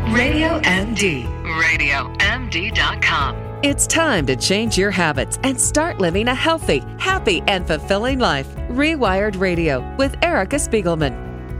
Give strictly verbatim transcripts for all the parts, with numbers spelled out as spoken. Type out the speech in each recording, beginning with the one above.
Radio M D. radio M D dot com. It's time to change your habits and start living a healthy, happy, and fulfilling life. Rewired Radio with Erica Spiegelman.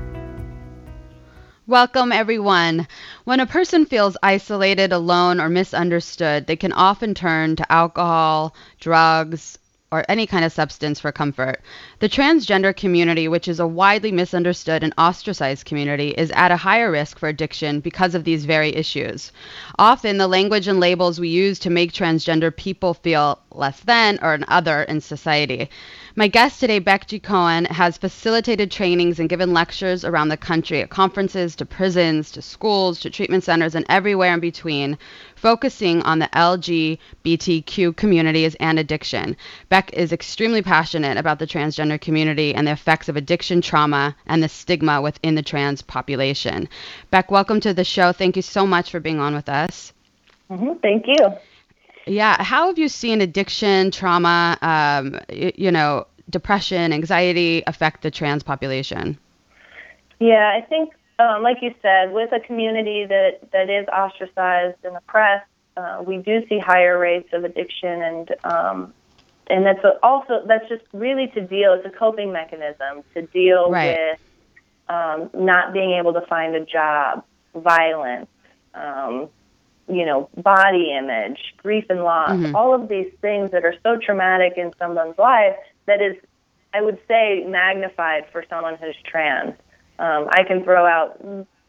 Welcome, everyone. When a person feels isolated, alone, or misunderstood, they can often turn to alcohol, drugs, or any kind of substance for comfort. The transgender community, which is a widely misunderstood and ostracized community, is at a higher risk for addiction because of these very issues. Often, the language and labels we use to make transgender people feel less than or an other in society. My guest today, Becky Cohen, has facilitated trainings and given lectures around the country at conferences, to prisons, to schools, to treatment centers, and everywhere in between, focusing on the L G B T Q communities and addiction. Beck is extremely passionate about the transgender community and the effects of addiction, trauma, and the stigma within the trans population. Beck, welcome to the show. Thank you so much for being on with us. Mm-hmm. Thank you. Yeah. How have you seen addiction, trauma, um, y- you know, depression, anxiety affect the trans population? Yeah, I think, um, like you said, with a community that, that is ostracized and oppressed, uh, we do see higher rates of addiction, and um, and that's a, also that's just really to deal. It's a coping mechanism to deal Right. with um, not being able to find a job, violence. Um, you know, body image, grief and loss, Mm-hmm. all of these things that are so traumatic in someone's life that is, I would say, magnified for someone who's trans. Um, I can throw out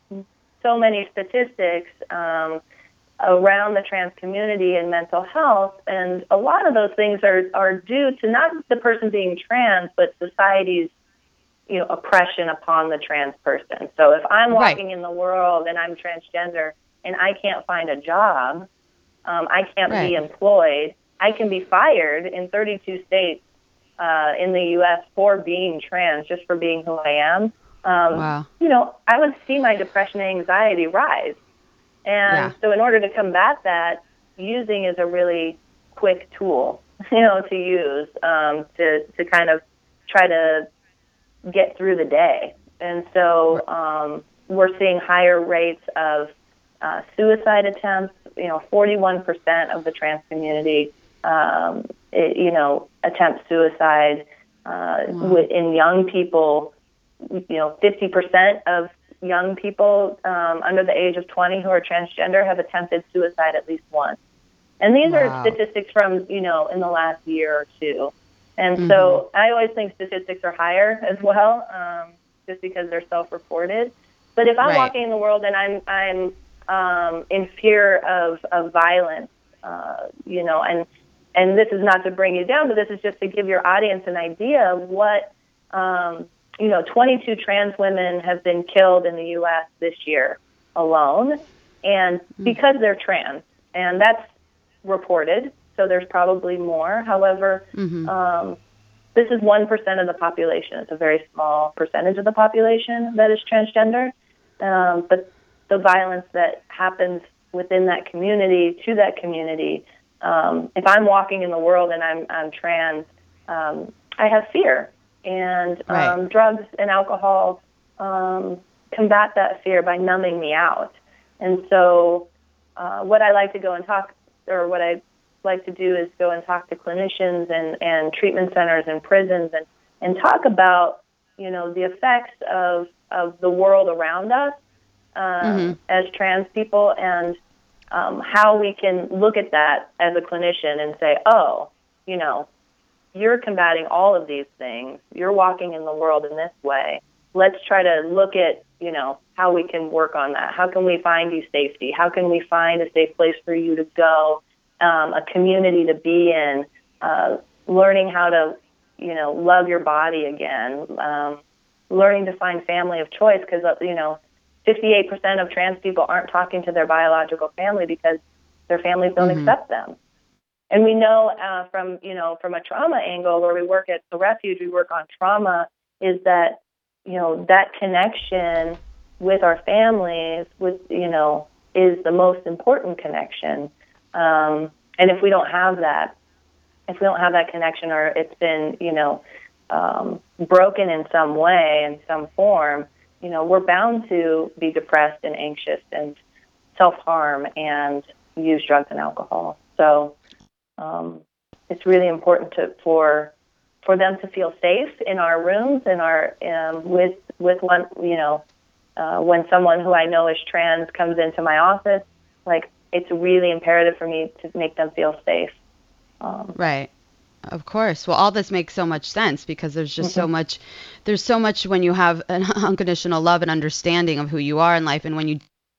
so many statistics um, around the trans community and mental health, and a lot of those things are, are due to not the person being trans, but society's, you know, oppression upon the trans person. So if I'm walking Right. in the world and I'm transgender, and I can't find a job, um, I can't Right. be employed, I can be fired in thirty-two states uh, in the U S for being trans, just for being who I am. Um, Wow. You know, I would see my depression and anxiety rise. And Yeah. so in order to combat that, using is a really quick tool, you know, to use um, to, to kind of try to get through the day. And so um, we're seeing higher rates of Uh, suicide attempts. You know, forty-one percent of the trans community, um, it, you know, attempt suicide. Uh, Wow. In young people, you know, fifty percent of young people um, under the age of twenty who are transgender have attempted suicide at least once. And these Wow. are statistics from, you know, in the last year or two. And Mm-hmm. so I always think statistics are higher as well, um, just because they're self-reported. But if I'm Right. walking in the world and I'm I'm Um, in fear of, of violence, uh, you know, and and this is not to bring you down, but this is just to give your audience an idea of what, um, you know, twenty-two trans women have been killed in the U S this year alone, and because they're trans, and that's reported, so there's probably more. However, Mm-hmm. um, this is one percent of the population. It's a very small percentage of the population that is transgender, um, but the violence that happens within that community, to that community. Um, if I'm walking in the world and I'm, I'm trans, um, I have fear. And um, Right. drugs and alcohol um, combat that fear by numbing me out. And so uh, what I like to go and talk, or what I like to do is go and talk to clinicians and, and treatment centers and prisons and, and talk about, you know, the effects of, of the world around us, Um, Mm-hmm. as trans people, and um, how we can look at that as a clinician and say, oh, you know, you're combating all of these things. You're walking in the world in this way. Let's try to look at, you know, how we can work on that. How can we find you safety? How can we find a safe place for you to go, um, a community to be in, uh, learning how to, you know, love your body again, um, learning to find family of choice, because, you know, fifty-eight percent of trans people aren't talking to their biological family because their families don't Mm-hmm. accept them. And we know uh, from, you know, from a trauma angle where we work at the refuge, we work on trauma, is that, you know, that connection with our families, with, you know, is the most important connection. Um, and if we don't have that, if we don't have that connection, or it's been, you know, um, broken in some way, in some form, you know, we're bound to be depressed and anxious and self-harm and use drugs and alcohol. So um, it's really important to, for for them to feel safe in our rooms, in our um, with with one, you know, uh, when someone who I know is trans comes into my office, like it's really imperative for me to make them feel safe. Um, right. Of course. Well, all this makes so much sense because there's just mm-hmm. so much, there's so much when you have an unconditional love and understanding of who you are in life, and when you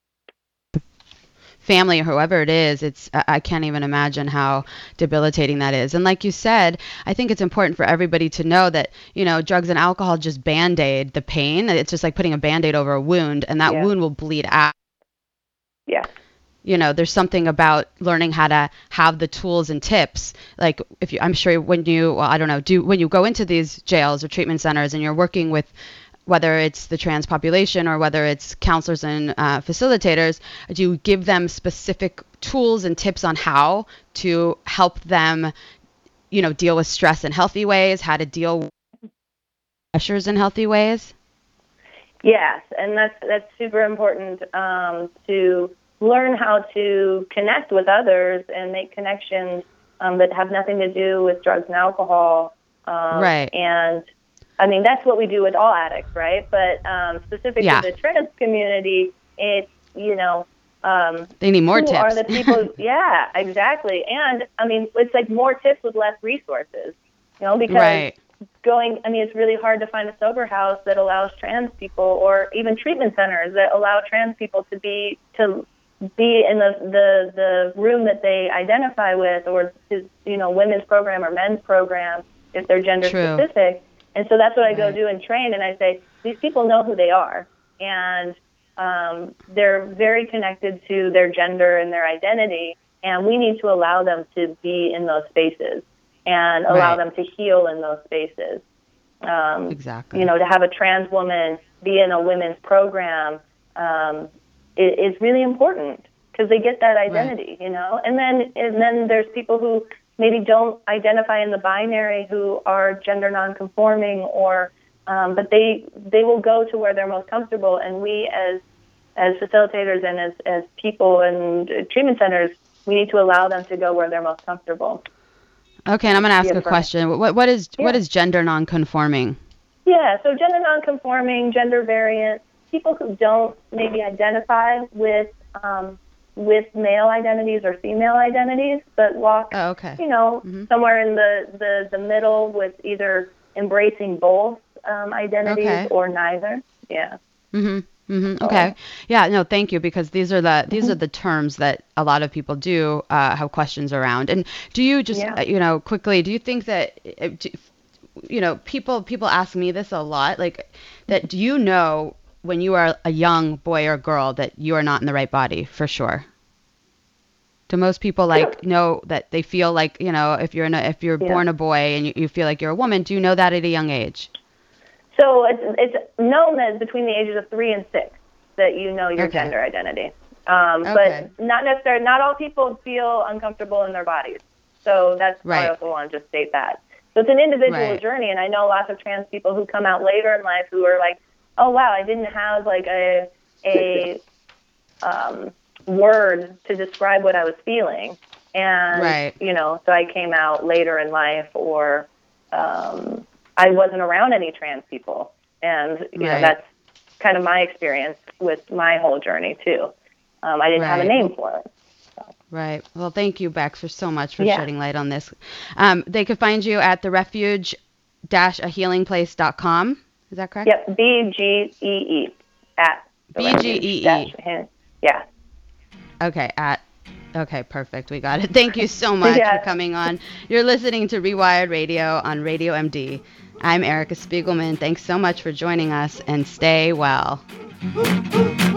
family or whoever it is, it's I can't even imagine how debilitating that is. And like you said, I think it's important for everybody to know that, you know, drugs and alcohol just band-aid the pain. It's just like putting a band-aid over a wound, and that yeah. wound will bleed out. Yeah. You know, there's something about learning how to have the tools and tips. Like if you, I'm sure when you, well, I don't know, do when you go into these jails or treatment centers and you're working with, whether it's the trans population or whether it's counselors and uh, facilitators, do you give them specific tools and tips on how to help them, you know, deal with stress in healthy ways, how to deal with pressures in healthy ways? Yes, and that's that's super important um, to learn how to connect with others and make connections um, that have nothing to do with drugs and alcohol. Um, right. And I mean, that's what we do with all addicts, right? But um, specific yeah. to the trans community, it's, you know, um, they need more who tips. are the people? Yeah, exactly. And I mean, it's like more tips with less resources, you know, because right. going, I mean, it's really hard to find a sober house that allows trans people, or even treatment centers that allow trans people to be, to be in the, the, the room that they identify with, or to, you know, women's program or men's program if they're gender True. specific. And so that's what I go right. do and train, and I say, these people know who they are, and um, they're very connected to their gender and their identity, and we need to allow them to be in those spaces and allow right. them to heal in those spaces. Um, exactly. You know, to have a trans woman be in a women's program um, is, is really important because they get that identity, right. you know. And then and then there's people who maybe don't identify in the binary, who are gender nonconforming, or um, but they they will go to where they're most comfortable. And we as as facilitators and as, as people and treatment centers, we need to allow them to go where they're most comfortable. Okay, and I'm going to ask a question. What what is yeah. what is gender nonconforming? Yeah, so gender nonconforming, gender variant, people who don't maybe identify with um, with male identities or female identities, but walk, oh, okay. you know, mm-hmm. somewhere in the, the, the middle with either embracing both um, identities okay. or neither. Yeah. Mhm. Mhm. Okay. Yeah. No. Thank you, because these are the these mm-hmm. are the terms that a lot of people do uh, have questions around. And do you just yeah. uh, you know quickly? Do you think that uh, do, you know people people ask me this a lot, like that? Do you know when you are a young boy or girl that you are not in the right body for sure? Do most people like know that they feel like, you know, if you're in a, if you're yeah. born a boy and you, you feel like you're a woman, do you know that at a young age? So it's, it's known that between the ages of three and six that you know your okay. gender identity. Um, okay. But not necessarily, not all people feel uncomfortable in their bodies. So that's right. I also want to just state that. So it's an individual right. journey, and I know lots of trans people who come out later in life who are like, oh wow, I didn't have like a a um, word to describe what I was feeling, and right. you know, so I came out later in life, or um, I wasn't around any trans people, and you right. know that's kind of my experience with my whole journey too. Um, I didn't right. have a name for it. So. Right. Well, thank you, Bex, for so much for yeah. shedding light on this. Um, they could find you at the refuge dash a healing place dot com. Is that correct? Yep, B G E E at B G E E. Yeah. Okay, at okay, perfect. We got it. Thank you so much yeah. for coming on. You're listening to Rewired Radio on Radio M D. I'm Erica Spiegelman. Thanks so much for joining us, and stay well.